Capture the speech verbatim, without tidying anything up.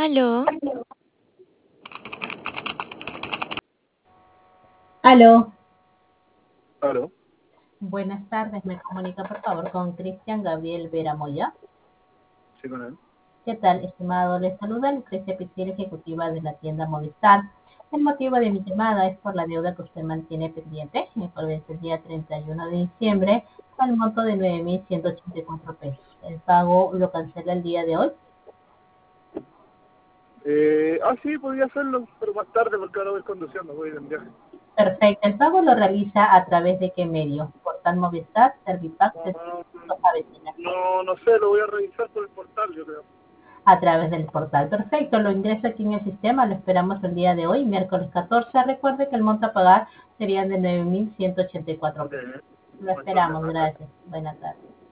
Aló, Aló, Claro, buenas tardes. Me comunica por favor con Cristian Gabriel Vera Moya. sí, con él. ¿Qué tal, estimado? Le saluda Lucrecia Pichel, ejecutiva de la tienda Movistar. El motivo de mi llamada es por la deuda que usted mantiene pendiente, me vence el día treinta y uno de diciembre, al monto de nueve mil ciento ochenta y cuatro pesos. El pago lo cancela el día de hoy. Eh, ah, sí, podía hacerlo, pero más tarde porque ahora voy conduciendo, voy en viaje. Perfecto. ¿El pago lo realiza a través de qué medio? ¿Portal Movistar, Servipack, No, Servicios Avecina? no, no sé, lo voy a revisar por el portal, yo creo. A través del portal. Perfecto, lo ingreso aquí en el sistema, lo esperamos el día de hoy, miércoles catorce. Recuerde que el monto a pagar sería de nueve mil ciento ochenta y cuatro Ok, pesos. Lo muchas esperamos, gracias. gracias. Buenas tardes.